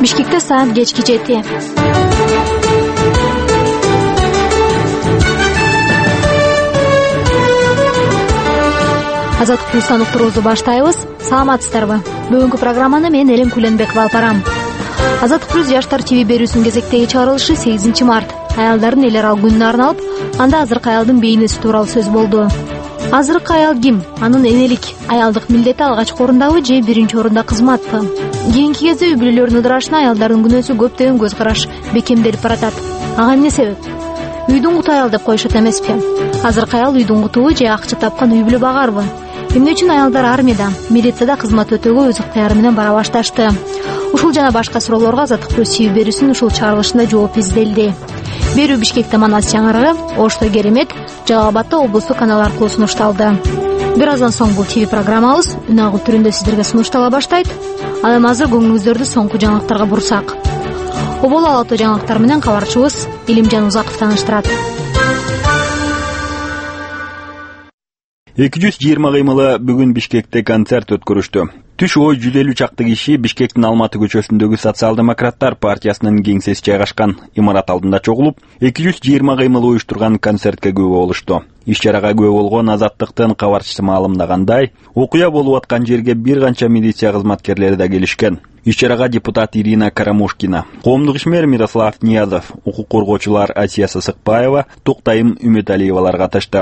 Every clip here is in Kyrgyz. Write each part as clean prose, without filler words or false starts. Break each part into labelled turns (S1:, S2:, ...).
S1: Бишкекте саат кечки 7. Азаттык плюстан уктуруубузду баштайбыз. Саламатсыздарбы? Бүгүнкү программаны мен Элим Куленбекова алып барам. Азаттык плюс жаштар ТВ берүүсүнүн кезектеги чыгарылышы 8 март. Аялдардын эл аралык күнүнө арналып, анда азыркы аялдын бейнеси тууралуу сөз болду. Азыркы аял ким? Анын энелик, аялдык милдети алгачкы орундабы же биринчи орунда кызматпы? Кийинки кезде үй бүлөлөрүнүн ыдырашына аялдардын күнөөсү көптөгөн көз караш бекемделип баратат. Ага эмне себеп? Үйдүн куту аял деп коюшат эмеспи? Азыркы аял үйдүн кутубу же акча тапкан үй бүлө багарбы? Эмне үчүн аялдар армияда, милицияда кызмат өтөөгө өз ыктыяры менен бара башташты? Ушул жана башка суроолорго Азаттык плюс ТВ берүүсүнүн ушул чыгарылышында жооп изделди. Берүү Бишкекте Манас чаңырыгы, Ошто Керемет, Жалал Абадта облустук канал аркылуу сунушталды. Бир аздан соң бул ТВ программабыз үнагыл түрүндө сиздерге сунуштала баштайт. Ал эми азыр көңүлүңүздөрдү соңку жаңылыктарга бурсак. Обол алатуу жаңылыктар менен кабарчыбыз Илимжан Узаков тааныштырат.
S2: 220 кыймылы бүгүн Бишкекте концерт өткөрүштү. Түш ой 150 чакты киши Бишкектин Алматы көчөсүндөгү Социал-демократтар партиясынын кеңсеси жайгашкан имарат алдында чогулуп, 220 кыймыл уюштурган концертке күбө болушту. Иш-чарага күбө болгон Азаттыктын кабарчысы маалымдагандай, окуя болуп аткан жерге бир канча милиция кызматкерлери да келишкен. Иш-чарага депутат Ирина Карамушкина, коомдук ишмер Мирослав Ниязов, укук коргоочулар Асия Сысыкбаева, Токтайым Үмөталиевалар катышты.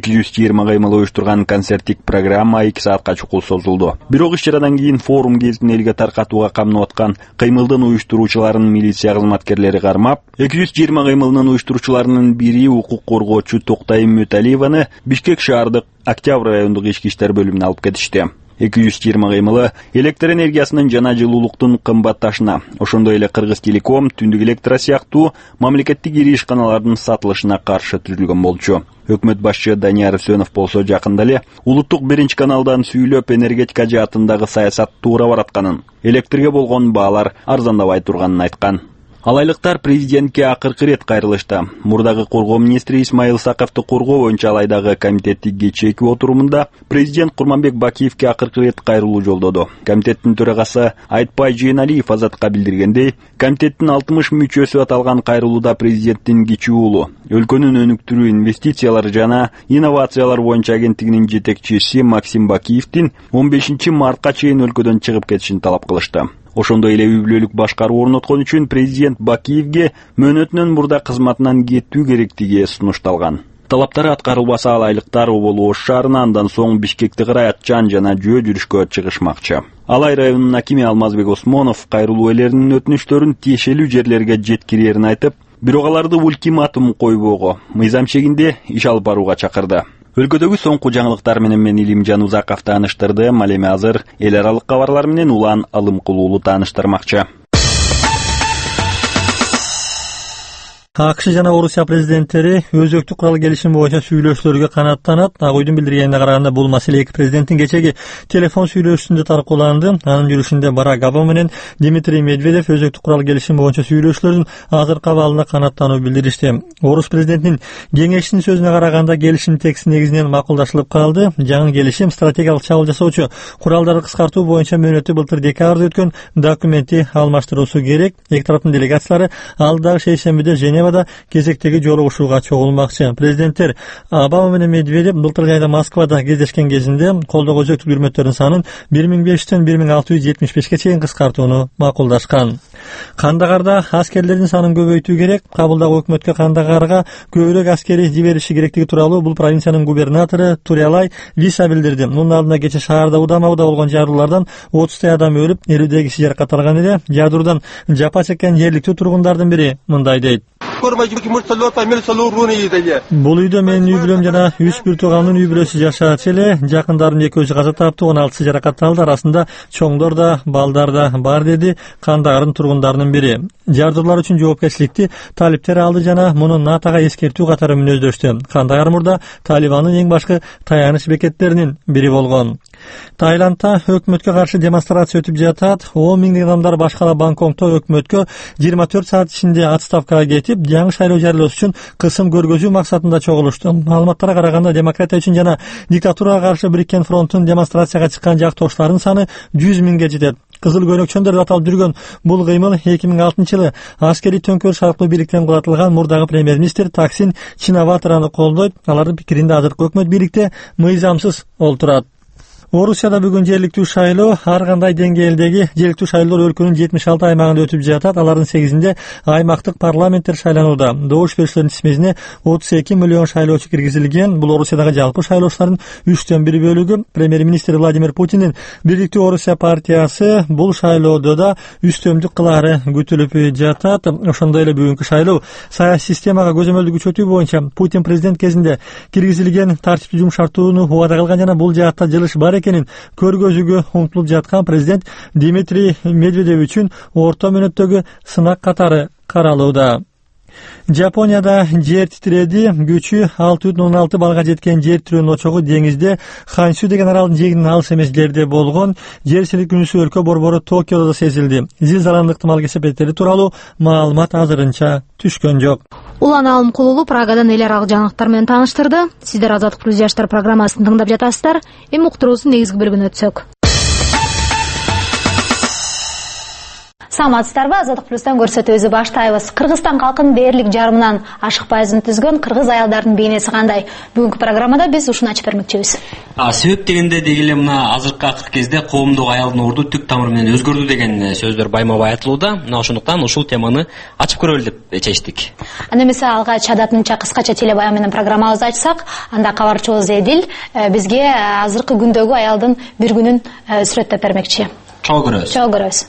S2: 220 кыймыл уюштурган концерттик программа 2 саатка чукул созулду. Бирок иш-чарадан кийин форум кезин элге таркатууга камынып аткан кыймылдын уюштуруучуларын милиция кызматкерлери кармап, 220 кыймылдын уюштуруучуларынын бири укук коргоочу Токтайым Үмөталиеваны Бишкек шаардык Октябрь райондук ички иштер бөлүмүнө алып кетишти. 220 кыймылы электр энергиясынын жана жылуулуктун кымбатташына, ошондой эле Кыргыз Телеком, Түндүк электро сыяктуу мамлекеттик ири ишканалардын сатылышына каршы түзүлгөн болчу. Өкмөт башчы Данияр Өсөнов болсо жакында эле улуттук биринчи каналдан сүйлөп энергетика жаатындагы саясат туура баратканын, электрге болгон баалар арзандабай турганын айткан. Алайлыктар президентке акыркы рет кайрылышты. Мурдагы коргоо министри Исмаил Саковду коргоо боюнча алайдагы комитеттин кечээки отурумунда президент Курманбек Бакиевке акыркы рет кайрылуу жолдоду. Комитеттин төрагасы Айтпай Жейналиев Азатка билдиргендей, комитеттин 60 мүчөсү аталган кайрылууда президенттин кичүү уулу, өлкөнүн өнүктүрүү инвестициялар жана инновациялар боюнча агенттигинин жетекчиси Максим Бакиевдин 15 мартка чейин өлкөдөн чыгып кетишин талап кылышты. Ошондой эле үй бүлөлүк башкаруу орноткон үчүн президент Бакиевге мөөнөтүнөн мурда кызматынан кетүү керектиги сунушталган. Талаптары аткарылбаса алайлыктар Обол Ош шаарына, андан соң Бишкекти карай Атчан жана Жөө жүрүшкө чыгышмакчы. Алай районунун акими Алмазбек Осмонов кайрылуу ээлеринин өтүнүчтөрүн тиешелүү жерлерге жеткирерин айтып, бирок аларды ультиматум койбоого, мыйзам чегинде иш алып барууга чакырды. Өлкөдөгү соңку жаңылыктар менен мен Илимжан Узаков тааныштырдым. Ал эми азыр эл аралык кабарлар менен Улан Алымкулуулу тааныштырмакчы.
S3: АКШ жана Орусия президенттери өзөктүк курал келишим боюнча сүйлөшүүлөргө канааттанат. Ак үйдүн билдиргенине караганда бул маселе эки президенттин кечеги телефон сүйлөшүүсүндө талкууланды. Анын жүрүшүндө Барак Обама менен Дмитрий Медведев өзөктүк курал келишим боюнча сүйлөшүүлөрдүн азыркы абалына канааттануу билдиришти. Орус президентинин кеңешчинин сөзүнө караганда келишим текsti негизинен макулдашылып калды. Жаңы келишим стратегиялык чабуул жасоочу куралдарды кыскартуу боюнча мөөнөтү былтыр декабрда өткөн документти алмаштыруусу керек. Эки тараптын делегациялары алдагы шейшембиде Женевада кезектеги жолугушууга чогулмакчы. Президенттер Обама менен Медведев былтыркы айда Москвада кездешкен кезинде колдоо өзөктүк бүрмөттөрдүн санын 1500төн 1675ке чейин кыскартууну макулдашкан. Кандагарда аскерлердин санын көбөйтүү керек. Кабылдагы өкмөткө Кандагарга көбүрөөк аскери жибериши керектиги тууралуу бул провинциянын губернатору Турялай Виса билдирди. Мунун алдында кечээ шаарда удам-удам болгон жардуулардан 30 адам өлүп, 50 киши жаракат алган эле. Жардуудан жапа чеккен жергиликтүү тургундардын бири мындай дейт. Бул үйдө менин үй бүлөм жана 3 бир тууганымдын үй бүлөсү жашачу эле. Жакындарымдын экөөсү каза таптı, 16 жаракат алды. Арасында чоңдор да, балдар да бар, деди Кандагардын тургундарынын бири. Жардуулар үчүн жоопкерчиликти талиптер алды жана муну НАТОга эскертүү катары мүнөздөштү. Кандагар мурда Талибандын эң башкы таяныч бекеттеринин бири болгон. Таиландда өкмөткө каршы демонстрация өтүп жатат. 10 миңдеген адамдар башкала Бангкокто өкмөткө 24 саат ичинде отставкага кетип, жаңы шайлоо жарыялоо үчүн кысым көргөзүү максатында чогулушту. Маалыматтарга караганда демократия үчүн жана диктатурага каршы Бириккен фронттун демонстрацияга чыккан жактоошторунун саны 100 миңге жетет. Кызыл көнөкчөндөр деп аталып жүргөн бул кыймыл 2006-жылы аскерий төңкөрүш аркылуу бийликтен кулатылган мурдагы премьер-министр Таксин Чинаватраны колдойт. Алардын пикиринде азыркы өкмөт бийликте мыйзамсыз олтурат. Орусияда бүгүн жергиликтүү шайлоо ар кандай деңгээлдеги жергиликтүү шайлоолор өлкөнүн 76 аймагында өтүп жатат. Алардын 8-inde аймактык парламенттер шайланууда. Добуш берүүчүлөрдүн тизмесине 32 миллион шайлоочу киргизилген. Бул Орусиядагы жалпы шайлоочулардын 3/1 бөлүгү. Премьер-министр Владимир Путиндин Бийликтүү Орусия партиясы бул шайлоодо да үстөмдүк кылаары күтүлүп жатат. Ошондой эле бүгүнкү шайлоо саясий системага көзөмөлдү күчөтүү боюнча Путин президент кезинде киргизилген тартиптүү жумшартууну убада кылган жана бул жаатта жылыш бар экенин көргөзүүгө умтулуп жаткан президент Дмитрий Медведев үчүн орто мөөнөттөгү сынак катары каралууда. Жапонияда жер титиреди. Күчү 6,6 балга жеткен жер тирөөнүн очогу деңизде Хансю деген аралдын жээгинин алыс эмес жерде болгон. Жер силкинүүсү өлкө борбору Токиодо да сезилди. Зилзаланын ыктымал кесепеттери тууралуу маалымат азырынча түшкөн жок.
S1: Улан Алымкулулу Прагадан эл аралык жаңылыктар менен тааныштырды. Сиздер Азаттык плюс жаштар программасын тыңдап жатасыздар. Эми уктуруубуздун негизги бөлүгүнө өтсөк. Саламатсыздарбы? Азаттык плюстан көрсөтүүбүздү баштайбыз. Кыргызстан калкынын дээрлик жарымынан ашык% түзгөн кыргыз аялдардын бейнеси кандай? Бүгүнкү программада биз ушуну ачып бермекчибиз.
S4: Себеп дегенде деги эле мына азыркы акыркы кезде коомдук аялдын орду түп тамыры менен өзгөрдү деген сөздөр байма-бай айтылууда. Мына ошондуктан ушул теманы ачып көрөлү деп чечтик.
S1: Анда эмесе алгач адатынча кыскача телебаян менен программабызды ачсак, анда кабарчыбыз Эдил бизге азыркы күндөгү аялдын бир күнүн сүрөттөп бермекчи.
S4: Чогуу көрөбүз.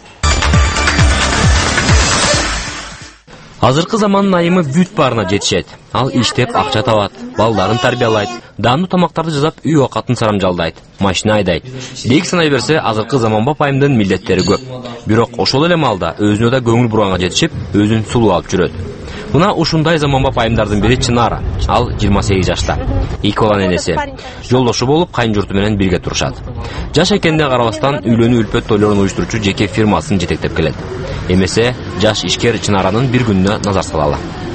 S5: Азыркы замандын айымы бүт баарына жетишет. Ал иштеп акча табат, балдарын тарбиялайт, даамдуу тамактарды жасап үй оокатын сарамжалдайт, машина айдайт. Дейик санай берсе, азыркы заманбап айымдын милдеттери көп. Бирок ошол эле маалда өзүнө да көңүл бурганга жетишип, өзүн сулуу алып жүрөт. Мына ушундай заманбап айымдардын бири Чынара. Ал 28 жашта. 2 баланын энеси. Жолдошу болуп, кайын журту менен бирге турушат. Жаш экенине карабастан үйлөнүү үлпөт тойлорун уюштуруучу жеке фирмасын жетектеп келет. Эмесе, жаш ишкер Чынаранын бир күнүнө назар салалы.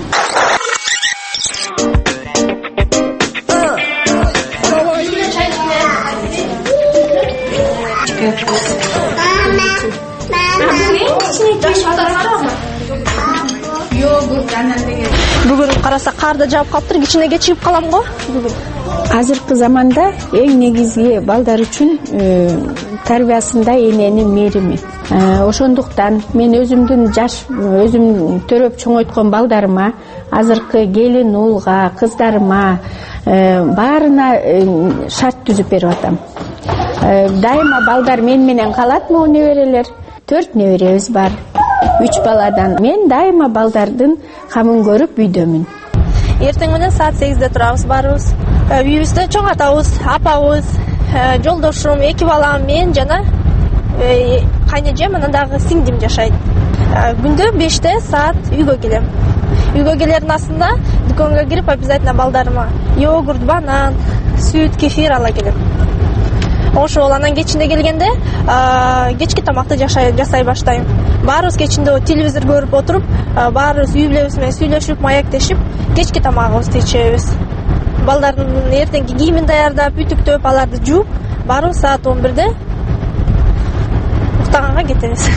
S6: Бүгүн караса карды жаап калыптыр, кичинеге чыгып калам го бүгүн. Азыркы заманда эң негизги балдар үчүн тарбиясында эненин мээрими. Ошондуктан мен өзүмдүн өзүм төрөп чоңойткон балдарыма, азыркы келин уулга, кыздарыма баарына шарт түзүп берип атам. Дайыма балдар менен калат, могу неберелер. 4 неберебиз бар. 3 баладан. Мен дайыма балдардын камын көрүп үйдөмүн.
S7: Эртең менен саат 8-де турабыз барыбыз. Үйүбүздө чоң атабыз, апабыз, жолдошум, 2 балам, мен жана кайнежем, анан дагы сиңдим жашайт. Күндө 5-те саат үйгө келем. Үйгө келердин астында дүкөнгө кирип обязательно балдарыма йогурт, банан, сүт, кефир ала келем. Ошол анан кечинде келгенде кечки тамакты жасай баштайм. Баарыбыз кечинде телевизор көрүп отуруп, баарыбыз үй бүлөбүз менен сүйлөшүп, маектешип, кечки тамагыбызды ичебиз. Балдардын эртеңки кийимин даярдап, ütүктөп, аларды жууп, баарыбыз саат 11-де уктаганга кетебиз.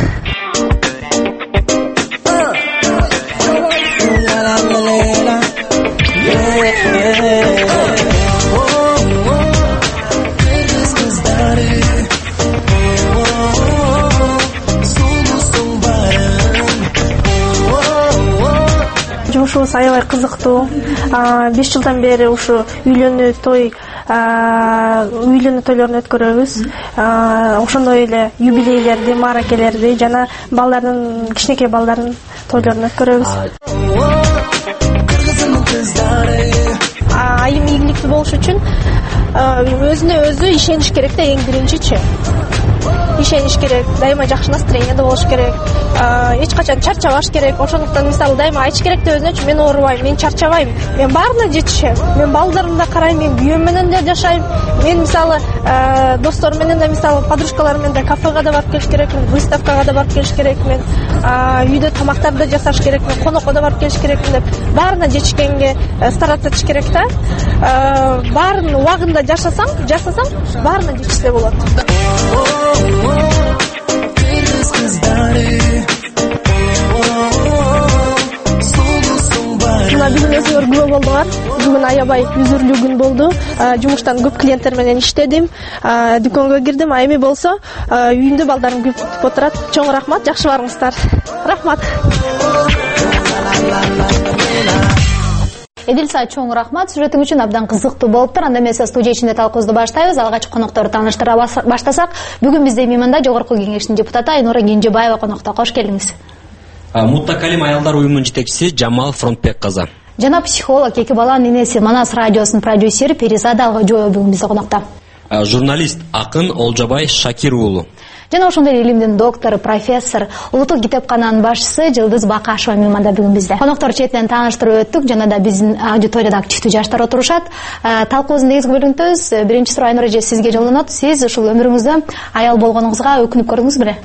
S7: Жумушубуз аябай кызыктуу. 5 жылдан бери ушу үйлөнүү тойлорун өткөрөбүз. Ошондой эле юбилейлерди, мааракелерди жана балдардын, кичинекей балдардын тойлорун өткөрөбүз. Айым ийгиликтүү болуш үчүн өзүнө өзү ишениш керек да, эң биринчичи. Ишениш керек, дайыма жакшы настроениеде болуш керек, эч качан чарчабаш керек. Ошондуктан мисалы дайыма айтыш керек да өзүнө, мен оорубайм, мен чарчабайм, мен баарына жетишем, мен балдарымды да карайм, мен күйөөм менен да жашайм, мен мисалы досторум менен да, мисалы подружкаларым менен да кафега да барып келиш керекмин, выставкага да барып келиш керекмин, үйдө тамактарды жасаш керекмин, конокко да барып келиш керекмин деп баарына жетишкенге стараться этиш керек да. Баарын убагында жашасаң, баарына жетишсе болот. Бүгүн өзүңөр күбө болдуңар. Бүгүн аябай үзүрлүү күн болду. Жумуштан көп клиенттер менен иштедим. Дүкөнгө кирдим, а эми болсо үйүмдө балдарым көп күтүп отурат. Чоң рахмат, жакшы барыңыздар. Рахмат.
S1: Эдилса, чоң рахмат. Сюжетиң үчүн абдан кызыктуу болуптур. Анда эмесе студия ичинде талкуубузду баштайбыз. Алгач конокторду тааныштыра баштасак, бүгүн бизде мейманда Жогорку Кеңештин депутаты Айнура Кенжебаева конокто. Кош келиңиз.
S4: Муттакалим аялдар уюмунун жетекчиси Жамал Фронтбек кызы.
S1: Жана психолог, эки баланын энеси, Манас радиосунун продюсери Перизада Алгажоева бүгүн бизде конокто.
S4: Журналист акын Олжобай Шакир уулу.
S1: Жана ошондой илимдин доктору, профессор, улуттук китепкананын башчысы Жылдыз Бакашева мейманда бүгүн бизде. Коноктор четинен тааныштырып өттүк, жана да биздин аудиторияда активдүү жаштар отурушат. Талкуубуздун негизги бөлүгүндөбүз. Биринчи суроо Айнура эже сизге жолдонот. Сиз ушул өмүрүңүздө аял болгонуңузга өкүнүп көрдүңүз беле?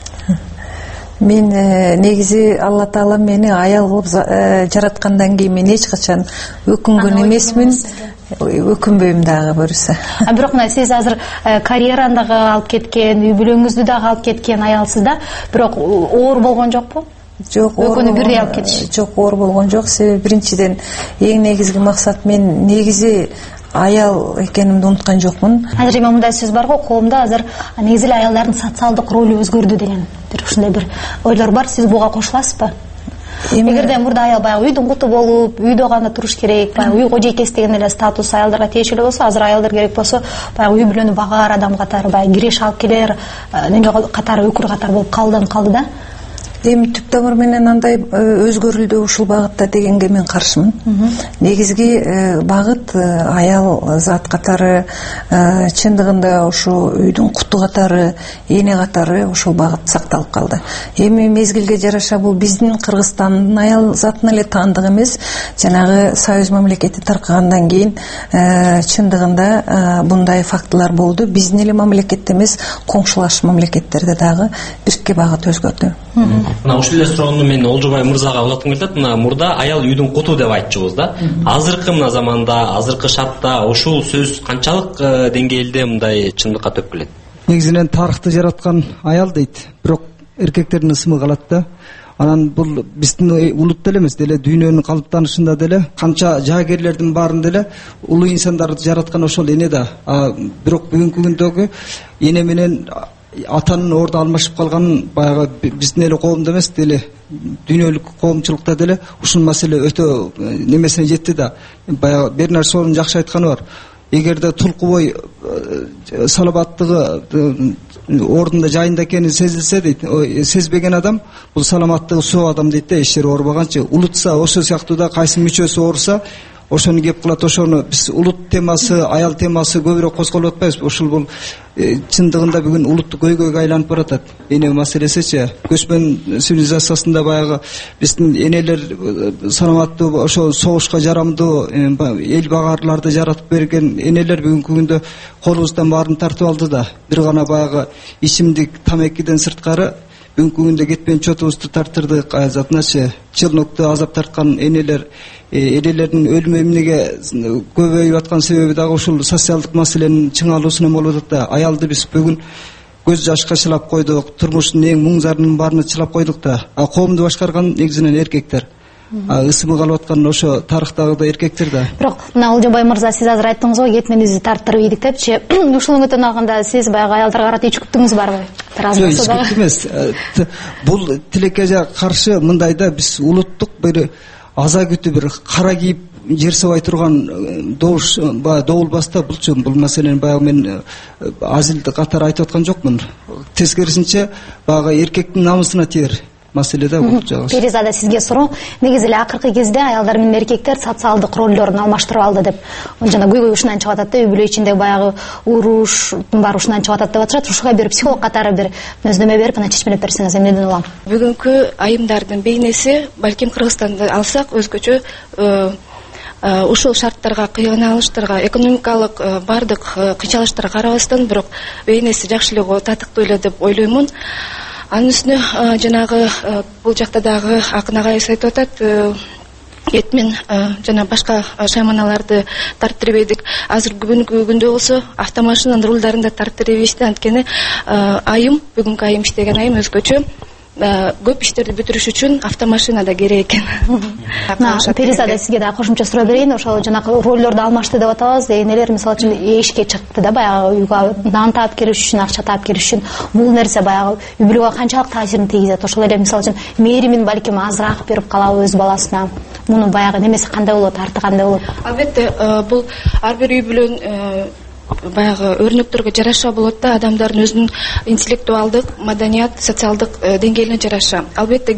S8: Мен негизи Алла Таала мени аял кылып жараткандан кийин мен эч качан өкүнгөн эмесмин, өкүнбөйм дагы көрсө.
S1: Бирок мына сиз азыр карьераны дагы алып кеткен, үй бүлөңүздү дагы алып кеткен аялсыз да, бирок оор болгон жокпу?
S8: Жок,
S1: өкүнүп бирдей алып кетиш.
S8: Жок, оор болгон жок. Себеби биринчиден эң негизги максат мен негизи аял экенимди унуткан жокмун.
S1: Азыр эми мындай сөз барго, коомдо азыр негизи эле аялдардын социалдык ролу өзгөрдү деген бир ушундай бир ойлор бар. Сиз буга кошуласызбы? Эгерде мурда аял баягы үйдүн куту болуп, үйдө гана туруш керек, баягы үй кожойкеси деген эле статус аялдарга тиешелүү болсо, азыр аялдар керек болсо, баягы үй бүлөнү багаар адам катары, баягы киреш алып келер, неме катары, өкүр катары болуп калды да.
S8: Эми түп тамыр менен андай өзгөрүлдү ушул багытта дегенге мен каршымын. Негизги багыт аял зат катары, чындыгында ушу үйдүн куту катары, эне катары ушул багыт сакталып калды. Эми мезгилге жараша бул биздин Кыргызстандын аял затына эле таандык эмес, жанагы Союз мамлекети таркагандан кийин чындыгында мындай фактылар болду. Биздин эле мамлекетте эмес, коңшулаш мамлекеттерде дагы бирке багыт өзгөрдү.
S4: Мына ушул эле суроону мен Олжобай мырзага улаткым келет. Мына мурда аял үйдүн куту деп айтчубуз да. Азыркы мына заманда, азыркы шартта ушул сөз канчалык деңгээлде мындай чындыкка төп келет?
S9: Негизинен тарыхты жараткан аял дейт, бирок эркектердин ысымы калат да. Анан бул биздин улутта эле эмес, деле дүйнөнүн калыптанышында деле канча жаагерлердин баарында деле улуу инсандарды жараткан ошол эне да. Бирок бүгүнкү күндөгү эне менен атанын орду алмашып калганын баягы биздин эле коомдо эмес, деле дүйнөлүк коомчулукта деле ушул маселе өтө немесине жетти да. Баягы Бернар Шоунун жакшы айтканы бар. Эгерде тулкубой саламаттыгы ордунда жайында экени сезилсе дейт, сезбеген адам бул саламаттыгы соо адам дейт да, эч жери оорубаганчы. Улутса ошол сыяктуу да кайсы мүчөсү ооруса ошону кеп кылат. Ошону биз улут темасы, аял темасы көбүрөөк козголуп атпайбызбы? Ушул бул чындыгында бүгүн улуттук көйгөйгө айланып баратат. Эне маселесичи көчмөн цивилизациясында баягы биздин энелер саламаттуу, ошо согушка жарамдуу эл багарларды жаратып берген энелер бүгүнкү күндө колубуздан баарын тартып алды да. Бир гана баягы ичимдик, тамекиден сырткары бүгүнкү күндө кетпен чотубузду тартырды. Затыначы чылнокту азап тарткан энелердин өлүмү эмнеге көбөйүп аткан себеби дагы ушул социалдык маселенин чыңалуусунан болуп атат да. Аялды биз бүгүн көз жашка чылап койдук, турмуштун эң муң зарынын баарына чылап койдук да. Коомду башкарган негизинен эркектер. Ысымы калып аткан ошо тарыхтагы эркектер да.
S1: Бирок мына Олжобай мырза, сиз азыр айттыңыз го, кет менен тартырып ийдик депчи. Ушунун өтөн алганда сиз баягы аялдарга карата ичкүттүңүз барбы?
S9: Ичкүт эмес. Бул тилекке каршы мындайда биз улуттук бир аза күтү бир кара кийип жер сабай турган добулбаста бул маселени баягы мен азилдик катары айтып аткан жокмун. Тескерисинче баягы эркектин намысына тиер маселе да бул жагы.
S1: Перизада, сизге суроо. Негизи эле акыркы кезде аялдар менен эркектер социалдык ролдорун алмаштырып алды деп. Жана көйгөй ушунан чыгып атат да, үй бүлө ичинде баягы уруштун баары ушунан чыгып атат деп атышат. Ушуга бир психолог катары бир өздөмө берип, ана чечмелеп берсеңиз эмнеден улам?
S6: Бүгүнкү айымдардын бейнеси, балким Кыргызстанды алсак өзгөчө ушул шарттарга, кыйналыштарга, экономикалык бардык кыйчалыштарга карабастан, бирок бейнеси жакшы эле, татыктуу эле деп ойлоймун. Анын үстүнө жанагы бул жакта дагы акын агайыбыз айтып атат,
S10: этмен жана башка шайманаларды тарттырбедик. Азыр бүгүнкү күндө болсо автомашинанын рулдарын да тарттырбешти, анткени айым, бүгүнкү айым иштеген айым өзгөчө. Көп иштерди бүтүрүш үчүн автомашина да керек экен.
S1: Перизада сизге да кошумча суроо берейин. Ошол жанагы роллорду алмашты деп атабыз. Энелер мисалы үчүн эшикке чыкты да баягы үйгө нан таап келиш үчүн, акча таап келиш үчүн. Бул нерсе баягы үй бүлөгө канчалык таасирин тийгизет? Ошол эле мисалы үчүн мээримин балким азыраак берип калабы өз баласына. Мунун баягы немеси кандай болот, арты кандай болот?
S10: Албетте, бул ар бир үй бүлөнүн баягы өрнөктөргө жараша болот да, адамдардын өзүнүн интеллектуалдык, маданият, социалдык деңгээлине жараша. Албетте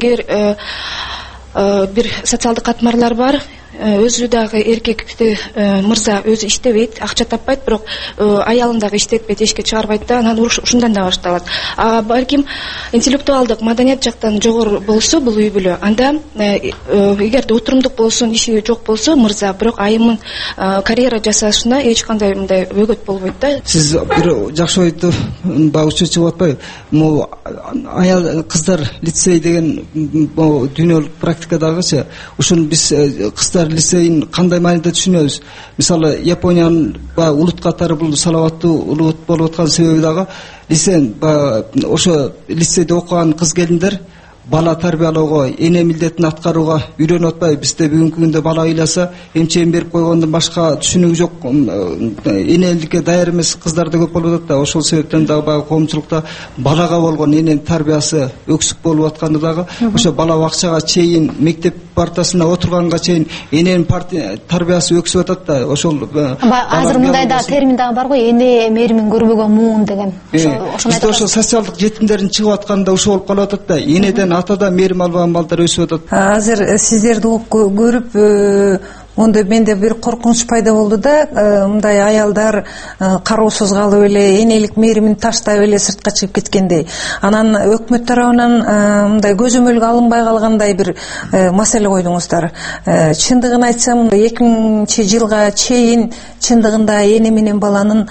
S10: бир социалдык катмарлар бар. Өзү дагы эркекти мырза өзү иштебейт, акча таппайт, бирок аялын дагы иштетпейт, эшикке чыгарбайт да, анан уруш ушундан да башталат. Балким интеллектуалдык, маданият жактан жогору болсо бул үй бүлө, анда эгерде отурумдук болсо, иши жок болсо мырза, бирок айымын карьера жасашына эч кандай мындай бөгөт болбойт да.
S9: Сиз бир жакшы ойду багычы чыгып атпайбы? Могу аял кыздар лицей деген дүйнөлүк практикадагычы ушуну биз кыздар лицейин кандай мааниде түшүнөбүз? Мисалы Япониянын улут катары бул салаваттуу улут болуп аткан себеби дагы лицей ошо лицейде окуган кыз келиндер бала тарбиялоого, эне милдетин аткарууга үйрөнүп атпайбы? Бизде бүгүнкү күндө бала ыйласа, эмчегин берип койгондон башка түшүнүгү жок, энеликке даяр эмес кыздар да көп болуп атат да. Ошол себептен дагы баягы коомчулукта балага болгон эненин тарбиясы өксүк болуп атканды дагы ошо бала бакчага чейин, мектеп партасына отурганга чейин эненин тарбиясы өксүп атат да. Ошол
S1: азыр мындай да термин дагы бар го, эне мээримин көрбөгөн муун деген.
S9: Бизде ошо социалдык жетимдердин чыгып атканда ошо болуп калып атат да. Энеден атада мээрим албаган балдар өсүп атат.
S8: Азыр сиздерди көрүп онда менде бир коркунуч пайда болду да, мындай аялдар кароосуз калып эле, энелик мээримин таштап эле сыртка чыгып кеткендей. Анан өкмөт тарабынан мындай көзөмөлгө алынбай калгандай бир маселе койдуңуздар. Чындыгын айтсам, 2000-жылга чейин чындыгында эне менен баланын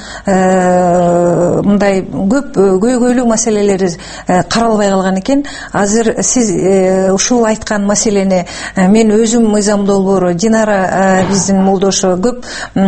S8: мындай көп көйгөйлүү маселелери каралбай калган экен. Азыр сиз ушул айткан маселени мен өзүм мыйзам долбоору, Динара биздин молдошу көп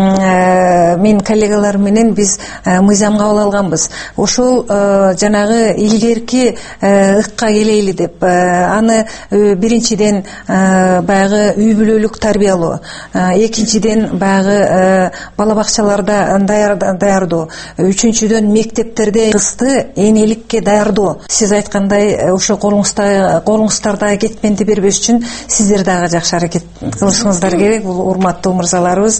S8: мен коллегаларым менен биз мыйзам кабыл алганбыз. Ошол жанагы илгерки ыкка келейли деп, аны биринчиден баягы үй бүлөлүк тарбиялоо, экинчиден баягы бала бакчаларда даярдоо, үчүнчүдөн мектептерде кызды энеликке даярдоо. Сиз айткандай ошо колуңуздарда кетменди бербеш үчүн сиздер дагы жакшы аракет кылышыңыздар керек. Урматтуу мырзаларыбыз,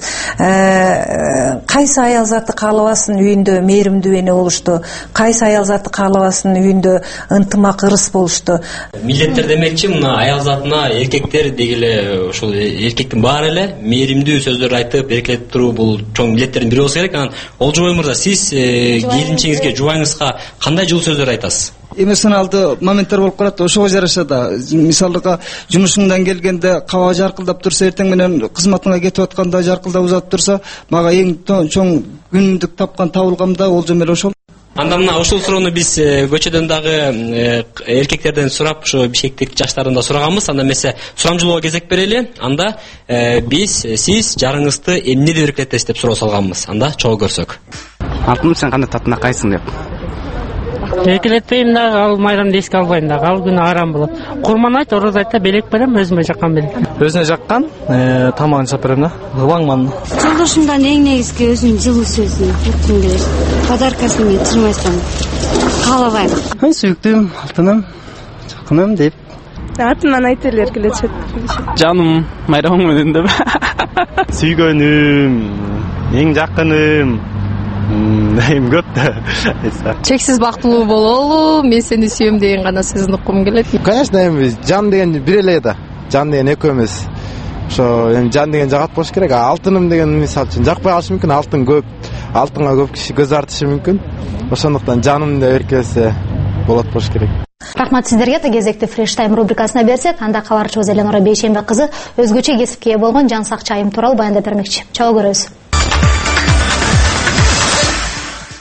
S8: кайсы аял заты каалабасын үйүндө мээримдүү эне болушту, кайсы аял заты каалабасын үйүндө ынтымак, ырыс болушту.
S4: Милдеттер демекчи, мына аял затына эркектер дегиле ушул эркектин баары эле мээримдүү сөздөр айтып, эркелетип туруу бул чоң милдеттердин бири болсо керек. Анан Олжобой мырза, сиз келинчеңизге, жубайыңызга кандай жылуу сөздөр айтасыз?
S9: Эмоционалдуу моменттер болуп калат, ошого жараша да. Мисалга жумушуңдан келгенде каба жаркылдап турса, эртең менен кызматыңа кетип атканда жаркылдап узатып турса, мага эң чоң күнүмдүк тапкан табылгам да Олжом эле ошол.
S4: Анда мына ушул суроону биз көчөдөн дагы эркектерден сурап, ушу бишкектик жаштардан да сураганбыз. Анда эмесе сурамжылоого кезек берели. Анда биз сиз жарыңызды эмне деп эркелетесиз деп суроо салганбыз. Анда чогуу көрсөк.
S11: Алтыным, сен кандай татынакайсың деп.
S12: Эркелетпейм дагы, ал майрамды эске албайм дагы, ал күнү арам болот. Курман айт, ороз айт да белек берем, өзүмө жаккан белек.
S11: Өзүнө жаккан тамагын чап берем да, ылаңман.
S13: Жолдошумдан эң негизги өзүнүн жылуу сөзүн уткум келет. Подаркасын мен тырмайсам каалабайм.
S11: Мен сүйүктүм, алтыным, жакыным деп.
S14: Атынан айт эле эркелетишет.
S11: Жаным, майрамың менен деп. Сүйгөнүм, эң жакыным. Көп да.
S15: Чексиз бактылуу бололу, мен сени сүйөм деген гана сөзүн уккум келет.
S16: Конечно, эми жан деген бир эле да. Жан деген экөө эмес. Ошо эми жан деген жагат болуш керек. Алтыным деген мисалы үчүн жакпай калышы мүмкүн, алтын көп. Алтынга көп киши көз артышы мүмкүн. Ошондуктан жаным деп эркелесе болот болуш керек.
S1: Рахмат сиздерге. Кезекти Fresh Time рубрикасына берсек, анда кабарчыбыз Эленора Бейшембек кызы өзгөчө кесипке болгон жан сакчы айым тууралуу баяндап бермекчи. Чогуу көрөбүз.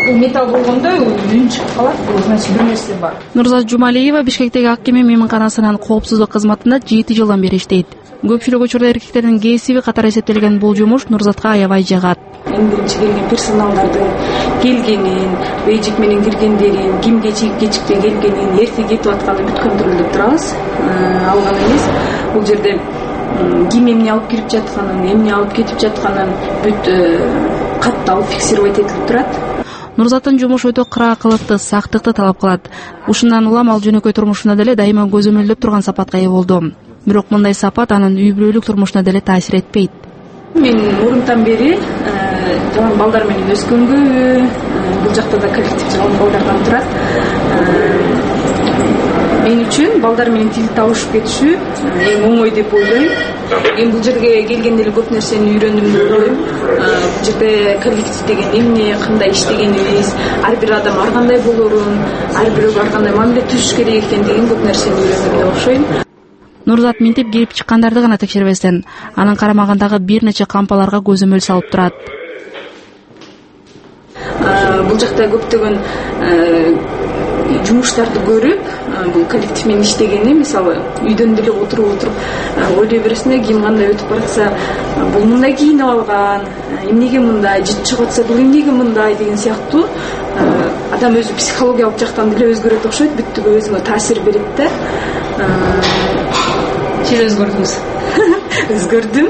S10: металл болгондо үн чыгып калат, значит бир нерсе бар. Нурзат Жумалиева Бишкектеги ак кеме мейманканасынын коопсуздук кызматында 7 жылдан бери иштейт. Көпчүлүк учурда эркектердин кесиби катары эсептелген бул жумуш Нурзатка аябай жагат.
S17: Эң биринчи келген персоналдардын келгенин, эжик менен киргендерин, ким кечикте келгенин, эрте кетип атканын бүт контролдоп турабыз. Ал гана эмес, бул жерде ким эмне алып кирип жатканын, эмне алып кетип жатканын бүт катталып фиксировать этилип турат.
S10: Нурзаттын жумушу өтө кыраакылыкты, сактыкты талап кылат. Ушундан улам ал жөнөкөй турмушуна деле дайыма көзөмөлдөп турган сапатка ээ болду. Бирок мындай сапат анын үй бүлөлүк турмушуна деле таасир этпейт.
S17: Мен мурунтан бери жалаң балдар менен өскөнгө, бул жакта да коллектив жалаң балдардан турат. Мен үчүн балдар менен тил табышып кетишүү эң оңой деп ойлойм. Мен бул жерге келгенде эле көп нерсени үйрөндүм деп ойлойм. Бул жерде коллектив деген эмне, кандай иштегенибиз, ар бир адам ар кандай болорун, ар бирөөгө ар кандай мамиле түзүш керек экендигин көп нерсени үйрөндүм деп окшойм.
S10: Нурзат минтип кирип чыккандарды гана текшербестен, анын карамагындагы бир нече кампаларга көзөмөл салып турат.
S17: Бул жакта көптөгөн жумуштарды көрүп, бул коллектив менен иштегенди, мисалы, үйдөн деле отуруп ойлой бересиң, ким кандай өтүп баратса, бул мындай кийинип алган, эмнеге мындай, жыт чыгып атса, бул эмнеге мындай деген сыяктуу адам өзү психологиялык жактан деле өзгөрөт окшойт, бүттүгө өзүңө таасир берет да. Сиз өзгөрдүңүз. Өзгөрдүм.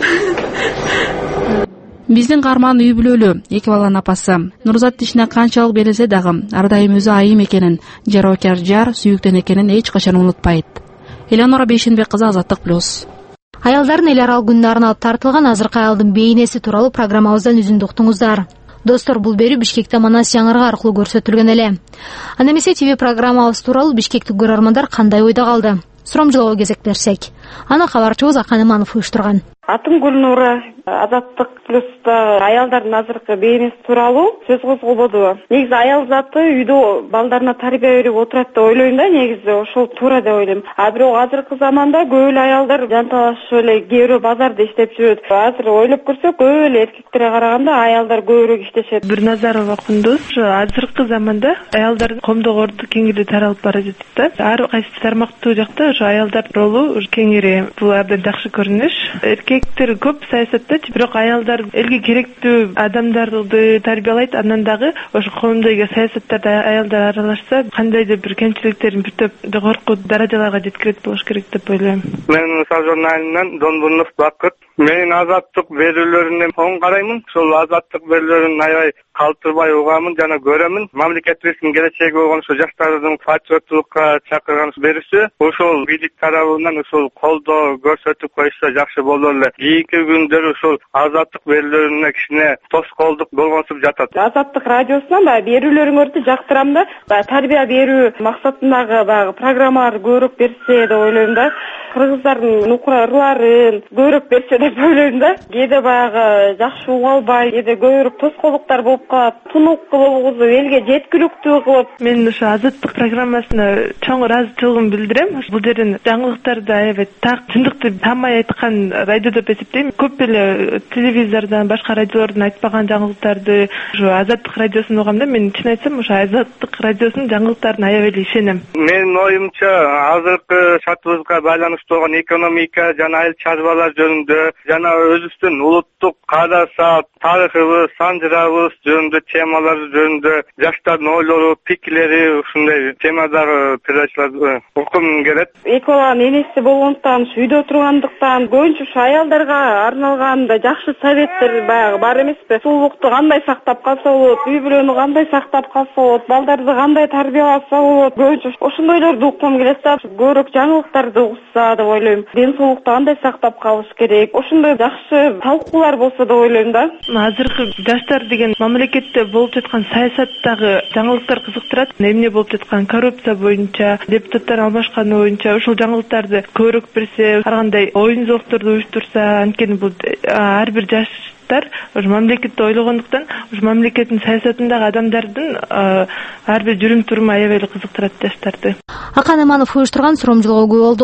S10: Биздин каарман үй бүлөлүү, 2 баланын апасы. Нурзат ишине канчалык берилсе дагы, ар дайым өзү айым экенин, жароокер жар, сүйүктөн экенин эч качан унутпайт. Элеонора Бейшенбек кызы, Азаттык плюс.
S1: Аялдардын эл аралык күнүнө арналып тартылган азыркы аялдын бейнеси тууралуу программабыздан үзүндү уктуңуздар. Достор, бул берүү Бишкекте Манас жаңырыгы аркылуу көрсөтүлгөн эле. Анда эмесе ТВ программабыз тууралуу бишкектик көрөрмандар кандай ойдо калды? Сурамжылоого кезектешсек. Аны кабарчыбыз Акан Иманов уюштурган.
S18: Атым Гүлнура, Азаттык плюста аялдардын азыркы бейнеси тууралуу сөз козголбоду. Негизи аял заты үйдө балдарына тарбия берип отурат деп ойлойм да, негизи ошол туура деп ойлойм. Бирок азыркы заманда көп эле аялдар жанталашып эле кээ бирөө базарда иштеп жүрөт. Азыр ойлоп көрсөк, көп эле эркектерге караганда аялдар көбүрөөк иштешет.
S14: Бир Назарова кундуз, азыркы заманда аялдар комдогорду кеңири таралып бара жатат да. Ар кайсы тармактуу жакта ошо аялдар ролу кеңири, бул абдан жакшы көрүнүш. Эркектер көп саясатта, бирок аялдар элге керектүү адамдарды тарбиялайт, андан дагы ошо коомдогу саясаттарда аялдар аралашса, кандайдыр бир кемчиликтерин бүтөп жогорку даражаларга жеткирет болуш керек деп ойлойм.
S19: Мен Мысал журналынан Донбурнов Бакыт. Мен азаттык берүүлөрүнө оң караймын. Ошол азаттык берүүлөрүн аябай калтырбай угамын жана көрөмүн. Мамлекетибиздин келечеги болгон ошо жаштардын патриоттукка чакырган берүүсү, ошол бийлик тарабынан ошол колдоо көрсөтүп коюшса жакшы болор эле. Кийинки күндөрү ошол азаттык берүүлөрүнө кичине тоскоолдук болгонсуп жатат.
S18: Азаттык радиосунан берүүлөрүңөрдү жактырам да, тарбия берүү максатындагы программалар көбүрөөк берсе деп ойлойм да. Кыргыздардын ырыларын көбүрөөк берсе деп ойлойм да. Кээде жакшы уга албай, кээде көбүрөөк тоскоолдуктар болуп калат. Тунук болгузуп, элге жеткиликтүү кылып.
S14: Мен ошо азаттык программасына чоң ыраазычылыгымды билдирем. Бул жерден жаңылыктарды аябай так, чындыкты таамай айткан радио деп эсептейм. Көп эле телевизордон, башка радиолордон айтпаган жаңылыктарды ошо азаттык радиосун угам да. Мен чын айтсам, ошо азаттык радиосунун жаңылыктарына аябай эле ишенем.
S19: Менин оюмча, азыркы шартыбызга байланыштуу болгон экономика жана айыл чарбалар жөнүндө жана өзүбүздүн улуттук кара саат, тарыхыбыз, санжырабыз жөнүндө темалар жөнүндө жаштардын ойлору, пикирлери ушундай темадагы передачаларды окугум келет.
S18: Эки баланын энеси болгондуктан, үйдө тургандыктан көбүнчө аялдарга арналган жакшы советтер бар эмеспи? Сулуулукту кандай сактап калса болот, үй бүлөнү кандай сактап калса болот, балдарды кандай тарбияласа болот, көбүнчө ошондойлорду уккум келет да. Көбүрөөк жаңылыктарды угса деп ойлойм. Ден соолукту кандай сактап калыш керек? Ошондой жакшы талкуулар болсо деп ойлойм да.
S14: Азыркы жаштар деген мамлекетте болуп жаткан саясаттагы жаңылыктар кызыктырат. Эмне болуп жаткан коррупция боюнча, депутаттар алмашканы боюнча ошол жаңылыктарды көбүрөөк берсе, ар кандай оюн зоокторду уюштурса, анткени бул ар бир жаштар ошо мамлекетти ойлогондуктан, ошо мамлекеттин саясатындагы адамдардын ар бир жүрүм туруму аябай эле кызыктырат жаштарды.
S1: Акан Иманов уюштурган сурамжылоого күбө болдук.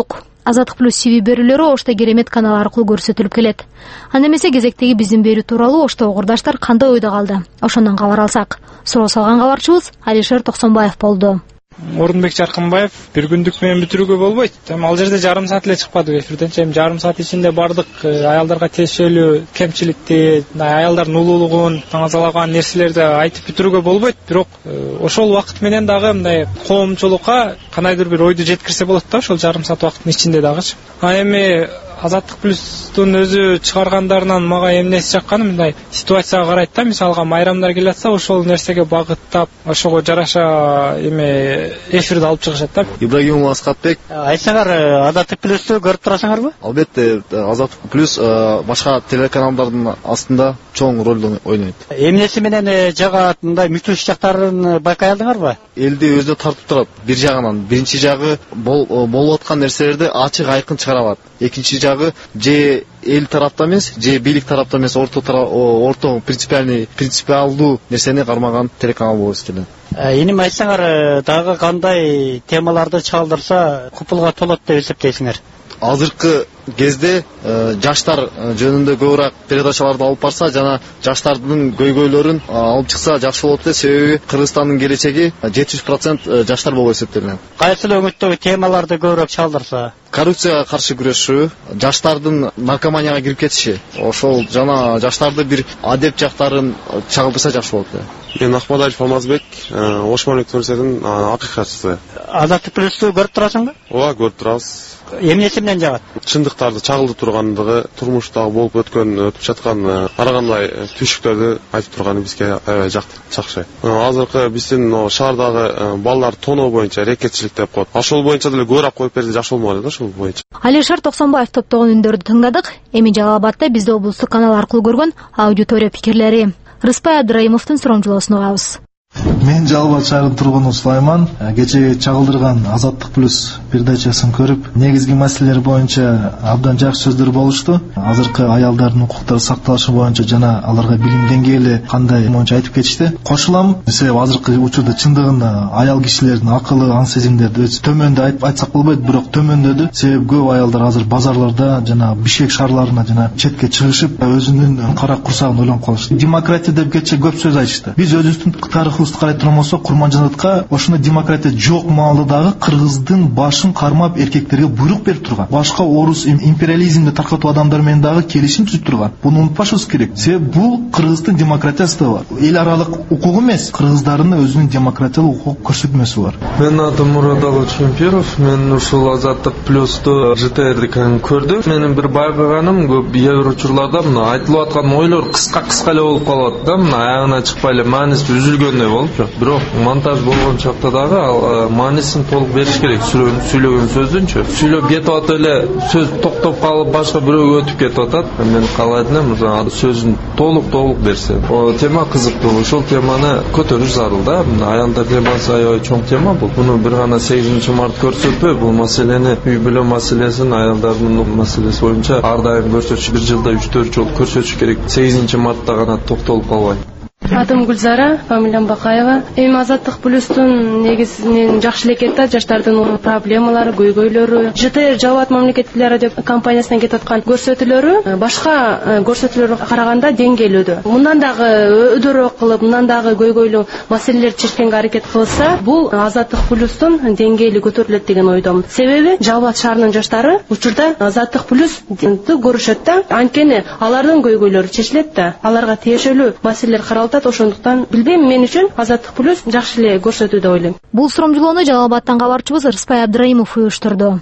S1: Азаттык плюс ТВ берүүлөрү Ошто Керемет каналы аркылуу көрсөтүлүп келет. Анда эмесе кезектеги биздин берүү тууралуу Оштогу курдаштар кандай ойдо калды? Ошондон кабар алсак. Суроо салган кабарчыбыз Алишер Токсонбаев болду.
S20: Орунбек Жаркынбаев бир күндүк менен бүтүрүүгө болбойт. Ал жерде жарым саат эле чыкпадык эфирден. Жарым саат ичинде бардык аялдарга тиешелүү кемчиликти, аялдардын улуулугун таңазалаган нерселерди айтып бүтүрүүгө болбойт. Бирок ошол убакыт менен дагы мындай коомчулукка кандайдыр бир ойду жеткирсе болот да, ошол жарым саат убакыттын ичинде дагычы. Эми Азаттык плюстун өзү чыгаргандарынан мага эмнеси жакканы мындай ситуацияга карайт да. Мисалга майрамдар келатса, ошол нерсеге багыттап, ошого жараша эфирди алып чыгышат да.
S21: Ибрагимов Аскатбек.
S22: Айтсаңар, Азаттык плюсту көрүп турасыңарбы?
S21: Албетте, Азаттык плюс башка телеканалдардын астында чоң ролду ойнойт.
S22: Эмнеси менен жагат мындай мүчөс жактарын байкай алдыңарбы?
S21: Элди өзүнө тартып турат. Бир жагынан, биринчи жагы болуп аткан нерселерди ачык айкын чыгара алат. Экинчи жагы же эл тарапта эмес, же бийлик тарапта эмес, орто принципиалдуу нерсени кармаган телеканал болуп келет.
S22: Эним айтсаңар, дагы кандай темаларды чалдырса купулга толот деп эсептейсиңер?
S21: Азыркы кезде жаштар жөнүндө көбүрөөк передачаларды алып барса жана жаштардын көйгөйлөрүн алып чыкса жакшы болот да, себеби Кыргызстандын келечеги 700% жаштар болуп эсептелет.
S22: Кайсыл өңүттөгү темаларды көбүрөөк чалдырса?
S21: Коррупцияга каршы күрөшүү, жаштардын наркоманияга кирип кетиши, ошол жана жаштарды бир адеп жактарын чагылдырса жакшы болот.
S23: Мен Акмадаев Алмазбек, Ошмонбек төрсөдүн акыйкатчысы.
S22: Азаттык плюсту көрүп турасыңбы?
S23: Ооба, көрүп турабыз.
S22: Эмнеси менен жагат?
S23: Чындыктарды чагылдырып тургандыгы, турмуштагы болуп өтүп жаткан ар кандай түйшүктөрдү айтып турганы бизге аябай жакшы. Азыркы биздин шаардагы балдар тоноо боюнча рекетчилик деп коет. Ошол боюнча деле көбүрөөк коюп берсе жакшы болмок эле ошол боюнча.
S1: Алишер Токсонбаев топтогон үндөрдү тыңдадык. Эми Жалал Абадта бизди облустук канал аркылуу көргөн аудитория пикирлери. Рыспай Абдраимовдун суромжолосун угабыз.
S24: Мен Жалал Абад шаарынын тургуну Сулайман. Кечээ чагылдырган Азаттык плюс передачасын көрүп, негизги маселелер боюнча абдан жакшы сөздөр болушту. Азыркы аялдардын укуктары сакталышы боюнча жана аларга билим деңгээли кандай боюнча айтып кетишти. Кошулам, себеби азыркы учурда чындыгында аял кишилердин акылы, аң сезимдери өтө төмөн деп айтсак болбойт, бирок төмөндөдү. Себеби көп аялдар азыр базарларда жана Бишкек шаарларына жана четке чыгышып, өзүнүн кара курсагын ойлонуп калышты. Демократия деп кечээ көп сөз айтышты. Биз өзүбүздүн тарыхыбызды карай турган болсок, Курманжанатка ошондой демократия жок маалда дагы Кыргыздын башын кармап эркектерге буйрук берип турган. Башка орус империализмди таркатуу адамдар менен дагы келишим түзүп турган. Буну унутпашыбыз керек. Себеби бул Кыргыздын демократиясы бар. Эл аралык укук эмес, кыргыздардын өзүнүн демократиялык укук көрсөтмөсү бар.
S25: Мен атым Мураталы Чемпиров. Мен ушул Азаттык плюсту ЖТРди көрдүм. Менин бир байкаганым, көп бир учурларда мына айтылып аткан ойлор кыска эле болуп калат да, мына аягына чыкпай эле мааниси үзүлгөндөй болуп. Бирок монтаж болгон чакта дагы ал маанисин толук бериш керек. Сүйлөгөн сөздүнчү. Сүйлөп кетип атып эле сөз токтоп калып башка бирөөгө өтүп кетип атат. Мен каалайт элем, сөзүн толук берсе. Тема кызыктуу. Ошол теманы көтөрүш зарыл да. Аялдар темасы аябай чоң тема бул. Буну бир гана 8 март көрсөтпөй, бул маселени үй бүлө маселесин, аялдардын маселеси боюнча ар дайым көрсөтүш, бир жылда 3-4 жолу көрсөтүш керек. 8 мартта гана токтолуп калбай.
S26: Атым Гүлзара, фамилиям Бакаева. Эми Азаттык плюстун негизинен жакшы эле кетет, жаштардын проблемалары, көйгөйлөрү, ЖТР Жалал Абад мамлекеттик радио компаниясынан кетип аткан көрсөтүүлөрү башка көрсөтүүлөргө караганда деңгээлүү. Мындан дагы өдөрөөк кылып, мындан дагы көйгөйлүү маселелерди чечкенге аракет кылса, бул Азаттык плюстун деңгээли көтөрүлөт деген ойдомун. Себеби Жалал Абад шаарынын жаштары учурда Азаттык плюсту көрүшөт да, анткени алардын көйгөйлөрү чечилет да, аларга тиешелүү маселелер каралат. Ошондуктан билбейм, мен үчүн Азаттык плюс жакшы эле көрсөтүү деп ойлойм.
S1: Бул суромжолоону Жалал Абадтан кабарчыбыз Рыспай Абдраимов уюштурду.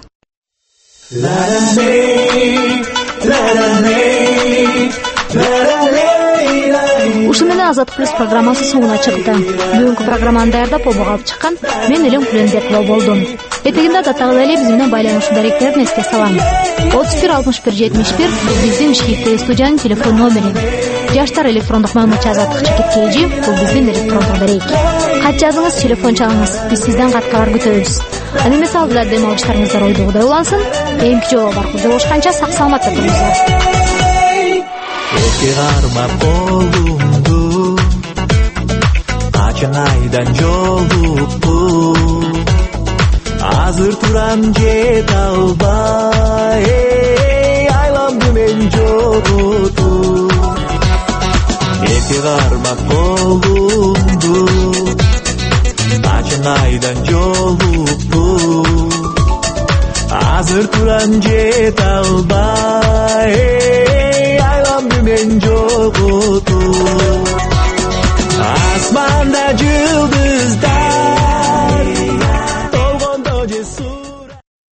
S1: Ушул менен Азаттык плюс программасы соңуна чыкты. Бүгүнкү программаны даярдап обого алып чыккан мен Элем Куленбекова болдум. Этегинде адаттагыдай эле биз менен байланышуу даректерин эске салам. 316171 биздин Бишкектеги студиянын телефон номери. Жаштар электрондук маалыматчы Азаттык@kg бул биздин электрондук дарек. Кат жазыңыз, телефон чалыңыз, биз сизден кат кабар күтөбүз. Аны эмес алдыда дем алыштарыңыздар ойдогудай улансын. Эмки жолу баркы жолугушканча сак саламатта туруңуздар.
S27: Эки кармап колумду качан айдан жолукту. азыр турам жете албай айламды мен жоготуп эрке кармап колумду ачын айдан жолукту азыр турам жете албай айламды мен жоготуп асманда жылдыздар